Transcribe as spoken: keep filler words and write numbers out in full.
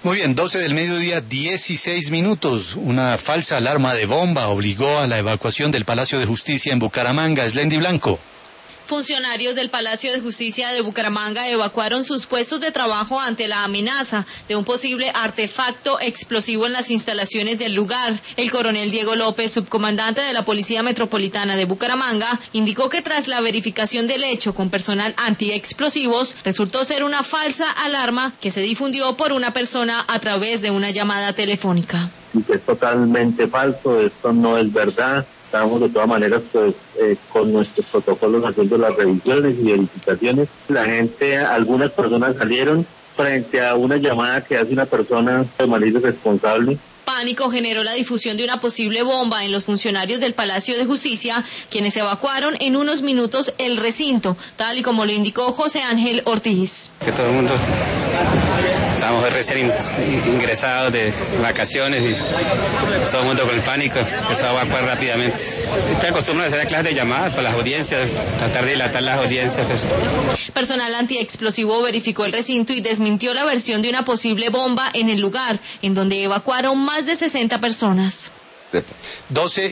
Muy bien, doce del mediodía, dieciséis minutos. Una falsa alarma de bomba obligó a la evacuación del Palacio de Justicia en Bucaramanga. Eslendi Blanco. Funcionarios del Palacio de Justicia de Bucaramanga evacuaron sus puestos de trabajo ante la amenaza de un posible artefacto explosivo en las instalaciones del lugar. El coronel Diego López, subcomandante de la Policía Metropolitana de Bucaramanga, indicó que tras la verificación del hecho con personal antiexplosivos, resultó ser una falsa alarma que se difundió por una persona a través de una llamada telefónica. Es totalmente falso, esto no es verdad. Estamos de todas maneras pues eh, con nuestros protocolos haciendo las revisiones y verificaciones. La gente, algunas personas salieron frente a una llamada que hace una persona de manera irresponsable. Pánico generó la difusión de una posible bomba en los funcionarios del Palacio de Justicia, quienes evacuaron en unos minutos el recinto, tal y como lo indicó José Ángel Ortiz. Que todo el mundo estamos recién ingresados de vacaciones y todo el mundo con el pánico empezó a evacuar rápidamente. Siempre acostumbran a hacer clases de llamadas para las audiencias, tratar de dilatar las audiencias. Pues. Personal antiexplosivo verificó el recinto y desmintió la versión de una posible bomba en el lugar, en donde evacuaron más de sesenta personas. doce